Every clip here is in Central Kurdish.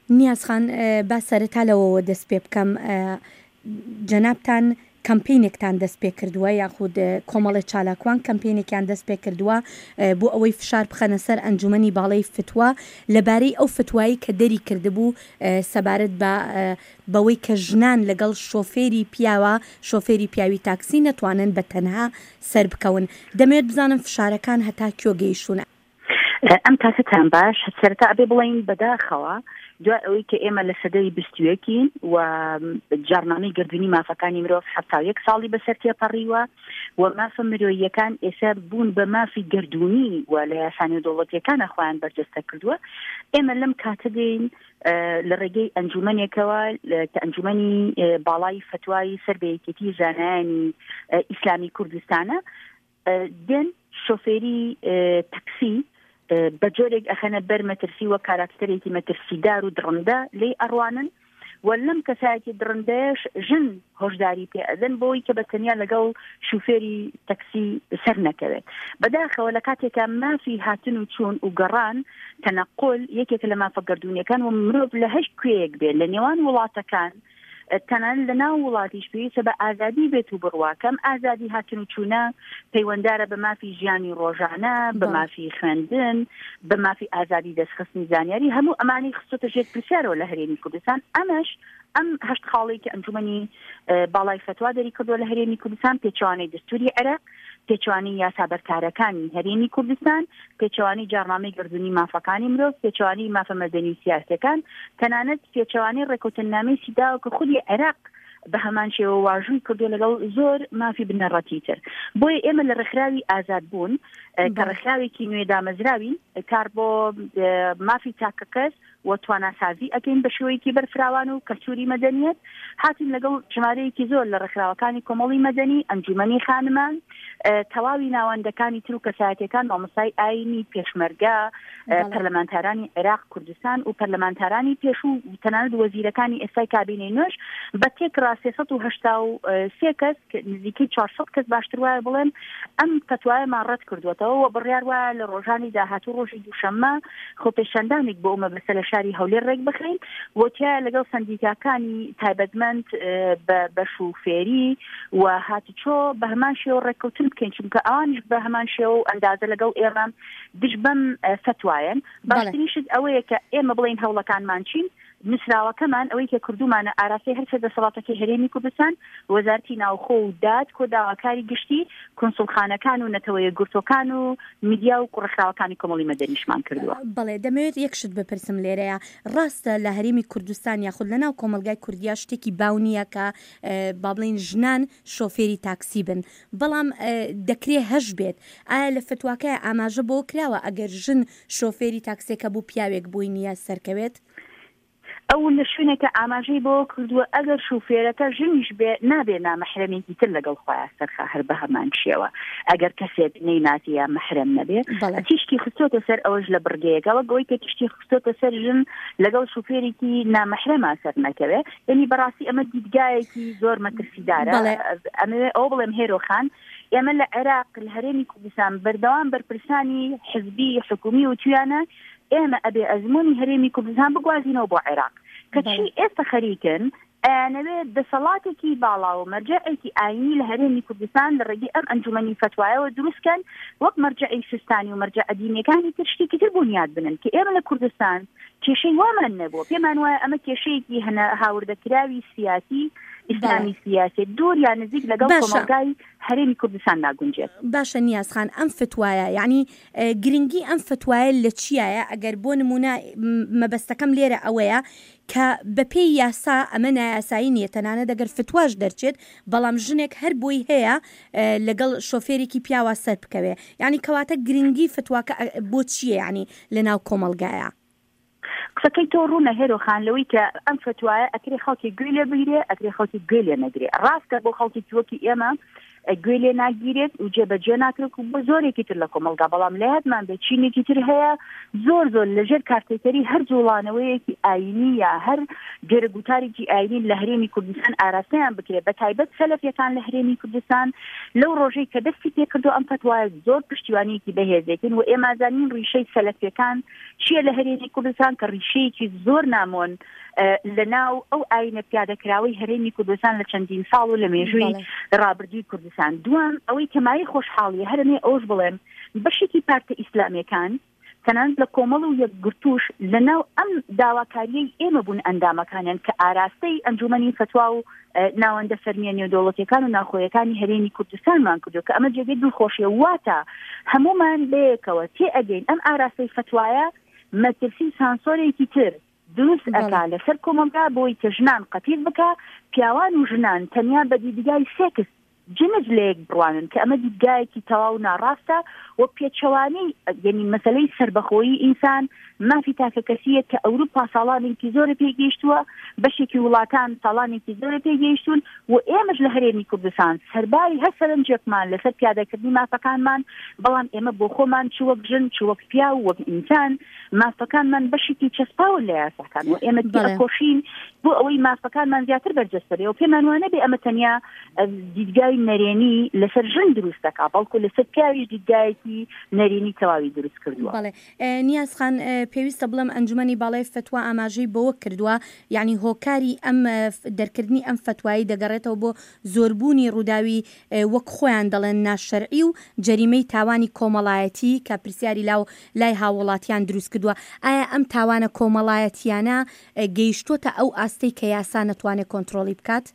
نیازخان با سەرەتا لەوەوە دەست پێ بکەم جەنابتان کەمپینێکتان دەست پێ کردووە یاخود کۆمەڵی چالاکوان کەمپینێکیان دەست پێ کردووە بۆ ئەوەی فشار بخەنە سەر ئەنجومەنی باڵای فتووە لەبارەی ئەو فتوایی کە دەری کردبوو سەبارەت بەوەی کە ژنان لەگەڵ شۆفێری پیاوە شۆفێری پیاوی تاکسی نەتوانن بە تەنها سەر بکەون. دەمەوێت بزانم فشارەکان هەتا کۆ گەیشتونە. ئەم کاتتان باش سەرەتا ئەبێ بڵین بەداخەوە دوای ئەوەی کە ئێمە لە سەدەی 21 و جارنامەی گردردونی مافەکانی مرۆڤ 71 ساڵی بەسەر تێپەڕیوە و مافە مرۆییەکان ئێستا بوون بە مافی گردردونی و لە یاسانی دەوڵەتیەکانە خۆیان بەرجەستە کردووە. ئێمە لەم کاتە دێین لە ڕێگەی ئەنجومەنێکەوە کە ئەنجومەنی باڵای فتوای سەربەیەکێتی زانایانی ئیسلامی کوردستانە دێن شۆفێری تاکسی بە جۆرێک ئەخەنە بەر مەترسی وە کاراکتەرێکی مەترسیدار و درڕندە لێ ئەڕوانن و لەم کەسایەتی درڕندەیەش ژن هۆشداری پێ ئەدەن بۆی کە بە تەنیا لەگەڵ شوفێری تاکسی سەر نەکەوێت. بەداخەوە لە کاتێکە مافی هاتن و چوون و گەڕان تەنەقل یەکێک لە مافە گردردونیەکان و مرۆڤ لە هەشت کوێیەک بێت لە نێوان وڵاتەکان تەنان لە ناو وڵاتیش پێویستە بە ئازادی بێت و بڕواکەم ئازادی هاتن و چوونە پەیوەنددارە بە مافی ژیانی ڕۆژانە بە مافی خوێندن بە مافی ئازادی دەستخستنی زانیاری هەموو ئەمانی خستۆتە ژێر پرسیارەوە لە هەرێمی کوردستان. ئەمەش ئەم هەشت خاڵی کە ئەنجومەنی باڵای فتوا دەری کردووە لە هەرێمی کوردستان پێچوانەی دەستوری عێراق پێچوانی یاسابەرکارەکانی هەرێمی کوردستان پێچوانی جارنامەی گردردونی مافەکانی مرۆڤ پێچوانی مافە مەدەنی سیاسەکان تەنانەت پێچوانی ڕێکوتنامەی سیداوە کە خودی عێراق بە هەمان شێوە واژووی کردو لەگەڵ زۆر مافی بنەڕەتی تر. بۆیە ئێمە لە ڕێکخراوی ئازاد بوون کە ڕێکخراوێکی نوێ دامەزراوین کار بۆ مافی تاکەکەس و تواناسازی ئەکەین بە شێوەیەکی بەرفراوان و کەلتوری مەدەنیەت هاتین لەگەڵ ژمارەیەکی زۆر لە ڕێکخراوەکانی کۆمەڵی مەدەنی ئەنجومەنی خانمان تەواوی ناوەندەکانی تر و کەسایەتەکان مامۆستای ئاینی پێشمەرگە پەرلەمانتارانی عێراق کوردستان و پەرلەمانتارانی پێش و تەنانەت وەزیرەکانی ئێستای کابینەی نوێژ بە تێکرا 383 کەس نزیکەی 400 کەس باشتر وایە بڵێن ئەم فتوایەمان ڕەت کردوێتەوە و بڕیار وایە لە ڕۆژانی داهاتوو ڕۆژی دووشەممە خۆپێشاندانێک بۆ ئەمە بەسەر لە شاری هەولێر ڕێک بخەین وتیایە لەگەڵ سندیکاکانی تایبەتمەند بە شوفێری و هاتوچۆ بە هەمان شێوە ڕێککەوتن بکەین چونکە ئەوانش بە هەمان شێوە و ئەندازە لەگەڵ ئێمە دش بەم فتوایەن باشترینشت ئەوەیە کە ئێمە بڵین هەوڵەکانمان چین نووسراوەکەمان ئەوەی کە کردومانە ئاراسی هەر دەسەڵاتەکەی هەرێمی کوردستان وەزارەتی ناوخۆ و داد کۆداواکاری گشتی کۆنسڵخانەکان و نەتەوەیە گورتۆکان و میدیا و ڕێکخراوەکانی کۆمەڵی مەدەنیشمان کردووە. بەڵێ دەمەوێت یەکشت بپرسم لێرەیە ڕاستە لە هەرێمی کوردستان یاخود لەناو کۆمەلگای کوردیا شتێکی باونیە کە با بڵین ژنان شۆفێری تاکسی بن بەڵام دەکرێ هەش بێت ئایا لە فتواکە ئاماژە بۆ کراوە ئەگەر ژن شۆفێری تاکسێکە بوو پیاوێک بووی نیە سەرکەوێت؟ ئەو لە شوێنێکە ئاماژەی بۆ کردووە ئەگەر شوفێرەکە ژنیش بێ نابێ نامەحرەمێکی تر لەگەڵ خۆیان سەرخە هەر بە هەمان شێوە ئەگەر کەسێک نەیناتی یا مەحرەم نەبێ تیشتی خستۆتە سەر ئەوەش لە بڕگەیەکەوە گەوەی کە تیشتی خستۆتە سەر ژن لەگەڵ شوفێرێکی نامەحرەما سەر نەکەوێ یعنی بەڕاستی ئەمە دیدگایەکی زۆر مەترسیدارە. ئەمە ئەو بڵێم هێرۆخان ئێمە لە عێراق لە هەرێمی کوردستان بەردەوام بەرپرسانی حزبی حکومی و تویانە ئێمە ئەبێ ئەزمموی هەرێمی کوردستان بگوازینەوە بۆ عێراق کەچی ئێستا خەریکن ئەیانەوێت دەسەڵاتێکی باڵا و مەرجەعێکی ئاینی لە هەرێمی کوردستان لە ڕێگەی ئەم ئەنجومەنی فتوایەوە دروستکەن وەک مەرجەعی سیستانی و مەرجە ئەدینیەکانی تر شتێکی تر بنیاد بنن کە ئێمە لە کوردستان کێشەی وامان نەبووە پێمان وایە ئەمە کێشەیەکی هاوردەکراوی سیاسی ئیسلامی سیاسی دوور یا نزیک لەگەڵ کۆمەلگای هەرێمی کوردستان ناگونجێت. باشە نیازخان ئەم فتوایە یعنی گرنگی ئەم فتوایە لە چیایە ئەگەر بۆ نمونە مەبەستەکەم لێرە ئەوەیە کە بەپێی یاسا ئەمە نایاسایی نیە تەنانەت دەگەر فتواش دەرچێت بەڵام ژنێک هەر بۆی هەیە لەگەڵ شۆفێرێکی پیاوە سەر بکەوێ یعنی کەواتە گرنگی فتواکە بۆ چییە یعنی لەناو کۆمەلگایە؟ قسەکەی تۆ ڕوونە هێرۆخان لەوەی کە ئەم فتوایە ئەکرێ خەڵکی گوێ لێ بگرێ ئەکرێ خەڵکی گوێ لێ نەگرێ ڕاستە بۆ خەڵکی وەکی ئێمە گوێ لێ ناگیرێت و جێبەجێ ناکرێت و بە زۆرێکی تر لە کۆمەلگا بەڵام لە یادمان بێت چینێکی تر هەیە زۆر لەژێر کارتێکەری هەر جوڵانەوەیەکی ئاینی یا هەر گێرەگوتارێکی ئاینی لە هەرێمی کوردستان ئاراستەیان بکرێت بە تایبەت سەلەفیەکان لە هەرێمی کوردستان لەو ڕۆژەی کە دەستی پێکردو ئەم فتوایە زۆر پشتیوانیەکی بەهێزێتن و ئێمە زانین ڕیشەی سەلەفیەکان چییە لە هەرێمی کوردستان کە ڕیشەیەکی زۆر نامۆن لەناو ئەو ئاینە پیادەکراوەی هەرێمی کوردستان لە چەندین ساڵ و لە مێژووی ڕابردووی کوردستان دوام ئەوەی کەمایی خۆشحاڵیە هەرمێ ئەوش بڵێم بەشێکی پارتە ئیسلامیەکان تەنانەت لە کۆمەڵ و یەکگرتووش لەناو ئەم داواکاریەی ئێمە بوون ئەندامەکانیان کە ئاراستەی ئەنجومەنی فتوا و ناوەندە فەرمیە نێودەوڵەتیەکان و ناخۆیەکانی هەرێمی کوردستانمان کردو کە ئەمە جێگەی دڵخۆشیە واتە هەمومان بەیەکەوە تێئەگەین ئەم ئاراستەی فتوایە مەترسی سانسۆرێکی تر دروست ئەکا لەسەر کۆمەلگا بۆی کە ژنان قەتیل بکە پیاوان و ژنان تەنیا بە دیدگای سێکس جنس لەیەک بڕوانن کە ئەمە دیدگایەکی تەواو ناڕاستە و پێچەوانەی یعنی مەسەلەی سربەخۆیی ئینسان مافی تاکە کەسیە کە ئەوروپا ساڵانێکی زۆرە پێگەیشتووە بەشێکی وڵاتان ساڵانێکی زۆرە پێگەیشتون و ئێمەش لە هەرێمی کوردستان سەرباری هەر سەرنجێکمان لەسەر پیادەکردنی مافەکانمان بەڵام ئێمە بۆ خۆمان چ وەک ژن چ وەک پیا و وەک ئینسان مافەکانمان بەشێکی چەسپاون لە یاساکان و ئێمە دەکۆشین بۆ ئەوەی مافەکانمان زیاتر بەرجەستەبێ و پێمان وانە بێ ئەمە تەنیا دیدگای نەرێنی لەسەر ژن دروست دەکا بەڵکو لەسەر پیاویش دیدگایەکی نەرێنی تەواوی دروست کردووە. بەڵێ نیازخان پێویستە بڵم ئەنجومەنی باڵای فتوا ئاماژەی بەوە کردووە یعنی هۆکاری ئەم دەرکردنی ئەم فتوایی دەگەڕێتەوە بۆ زۆربوونی ڕووداوی وەک خۆیان دەڵێن ناشەرعی و جەریمەی تاوانی کۆمەڵایەتی کە پرسیاری لای هاوڵاتیان دروست کردووە. ئایا ئەم تاوانە کۆمەڵایەتیانە گەیشتوتە ئەو ئاستەی کە یاسا نەتوانێت کۆنتترۆلی بکات؟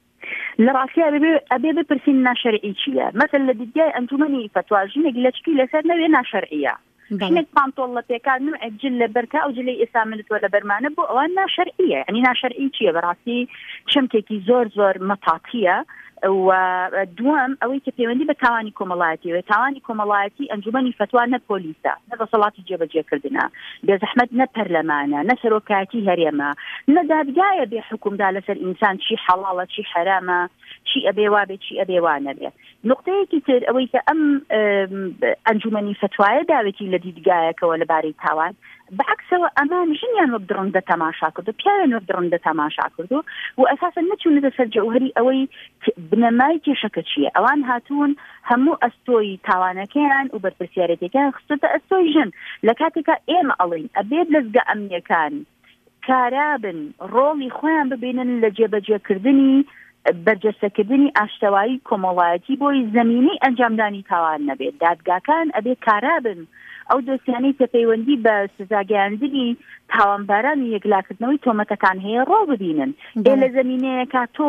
لە ڕاستی ئەبێ بپرسین ناشەرعی چییە؟ مەثەن لە دیدگای ئەنجومەنی فتوا ژنێک لەچکی لەسەر نەوێ ناشەرعیە ژنێک پانتۆڵ لە پێکان جل لە بەرکە ئەو جلەی ئێستا منتوە لە بەرمانە بۆ ئەوان ناشەرعیە ئەنی ناشەرعی چییە؟ بەڕاستی چەمکێکی زۆر مەتاقیە و دوام ئەوەی کە پەیوەندی بە تاوانی کۆمەڵایەتی و تاوانی کۆمەڵایەتی ئەنجومەنی فتوا نە پۆلیسە نە دەسەڵاتی جێبەجێکردنە بێزەحمەت نە پەرلەمانە نە سەرۆکایەتی هەرێمە نە دادگایە بێ حکومدا لەسەر ئینسان چی حەڵاڵە چی حەرامە چی ئەبێ وابێ چی ئەبێ وانە بێ. نقطەیەکی تر ئەوەی کە ئەم ئەنجومەنی فتوایە داوێتی لە دیدگایەکەوە لەبارەی تاوان بەعکسەوە ئەمان ژنیان وەک درڕندە تەماشا کردو پیاوێن وەک درڕندە تەماشا کردو و ئەساسا نەچوونەتە سەر جەوهەری ئەوەی بنەمای کێشەکە چییە. ئەوان هاتوون هەموو ئەستۆی تاوانەکەیان و بەرپرسیارەتەکەیان خستۆتە ئەستۆی ژن لە کاتێکە ئێمە ئەڵین ئەبێت لەزگە ئەمنیەکان کارابن ڕۆڵی خۆیان ببینن لە جێبەجێکردنی بەرجەستەکردنی ئاشتەوایی کۆمەڵایەتی بۆی زەمینەی ئەنجامدانی تاوان نەبێت. دادگاکان ئەبێ کارابن ئەو دۆسیانەی کە پەیوەندی بە سزاگەیاندنی تاوانباران و یەکلاکردنەوەی تۆمەتەکان هەیە ڕۆ ببینن. لە زەمینەیەکە تۆ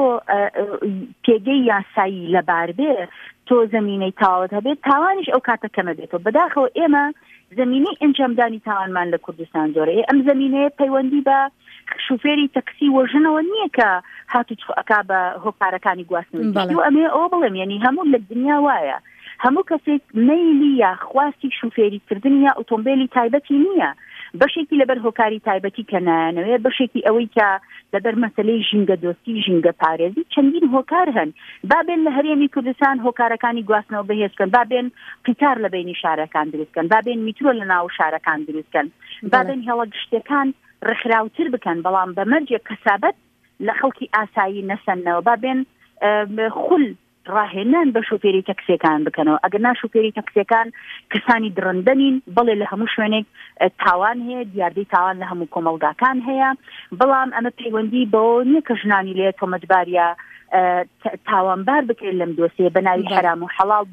پێگەی یاسایی لەبار بێ تۆ زەمینەی تاوت هەبێت تاوانیش ئەو کاتە کەمە بێتەوە. بەداخەوە ئێمە زەمینەی ئەنجامدانی تاوانمان لە کوردستان زۆرەیە. ئەم زەمینەیە پەیوەندی بە شوفێری تەکسی وەژنەوە نییە کە هاتوچ ئەکا بە هۆکارەکانی گواستنەوەی و ئەمێ ئەوە بڵێم یعنی هەموو لە دنیا وایە هەموو کەسێک مەیلی یا خواستی شوفێریکردن یا ئۆتۆمبیلی تایبەتی نییە. بەشێکی لەبەر هۆکاری تایبەتی کە نایانەوێ بەشێکی ئەوەی کە لەبەر مەسەلەی ژینگە دۆستی ژینگە پارێزی چەندین هۆکار هەن. بابێن لە هەرێمی کوردستان هۆکارەکانی گواستنەوە بەهێزکەن بابێن قیتار لە بینی شارەکان دروستکەن بابێن میترۆ لە ناو شارەکان دروستکەن بابێن هێڵە گشتەکان ڕخراوتر بکەن بەڵام بە مەرجێک کەسابەت لە خەڵکی ئاسایی نەسەنەوە بابێن خول ڕاهێنان بە شوفێری تەکسیەکان بکەنەوە. ئەگەر نا شوفێری تەکسیەکان کەسانی درڕندەنین بڵێ لە هەموو شوێنێک تاوان هەیە دیاردەی تاوان لە هەموو کۆمەڵگاکان هەیە بەڵام ئەمە پەیوەندی بەوە نییە کە ژنانی لێ تۆمەتباریە تاوانبار بکرێت لەم دۆسێ بە ناوی حرام و حەڵاڵ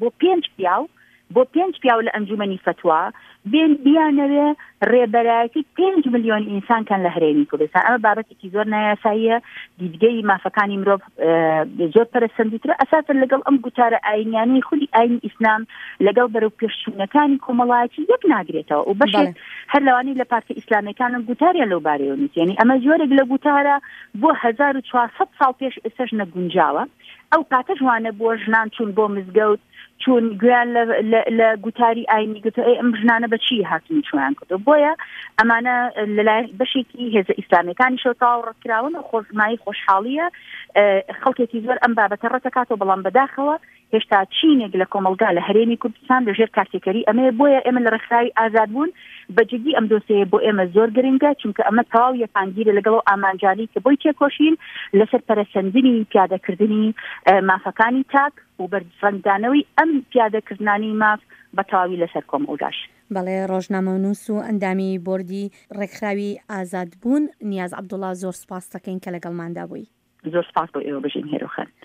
بۆ پێنج پیاو لە ئەنجومەنی فتوا بیانەوێ ڕێبەرایەتی 5 ملیۆن ئینسان کەن لە هەرێمی کوردستان. ئەمە بابەتێکی زۆر نایاساییە دیدگەی مافەکانی مرۆڤ زۆر پەرەسەندیترە ئەساسا لەگەڵ ئەم گوتارە ئاینیانەی خودی ئاینی ئیسلام لەگەڵ بەرەو پێشچوونەکانی کۆمەڵایەتی یەک ناگرێتەوە و بەشێک هەر لەوانی لە پارتە ئیسلامیەکانم گوتاریان لەو بارەیەوە نیست. یعنی ئەمە جۆرێک لە گوتارە بۆ 1400 ساڵ پێش ئێستاش نەگونجاوە. ئەو کاتە جوانە بۆ ژنان چوون بۆ مزگەوت چون گویان لە گوتاری ئاینی گوتو ئەم ژنانە بەچی هاتون چویان کردو بۆیە ئەمانە لەلای بەشێکی هێزە ئیسلامیەکانی شەوتاو ڕەتکراون و خۆزمایی خۆشحاڵیە خەڵکێکی زۆر ئەم بابەتە ڕەتەکاتەوە بەڵام بەداخەوە هێشتا چینێک لە کۆمەلگا لە هەرێمی کوردستان لەژێر کارتێکەری ئەمەیە بۆیە ئێمە لە ڕێکخراوی ئازاد بوون بەجددی ئەم دۆسەیە بۆ ئێمە زۆر گرنگە چونکە ئەمە تەواو یەکانگیرە لەگەڵ ئامانجانی کە بۆی تێکۆشین لەسەر پەرەسەندنی پیادەکردنی مافەکانی تاک و بەرزەنگدانەوەی ئەم پیادەکردنانی ماف بە تەواوی لەسەر کۆمەلگاش. بەڵێ ڕۆژنامەنووس و ئەندامی بۆردی ڕێکخراوی ئازاد بوون نیاز عەبدوڵڵا زۆر سوپاس دەکەین کە لەگەڵماندا بووی. زۆر سپاس بۆ ئێوە بژین هێرۆخەن.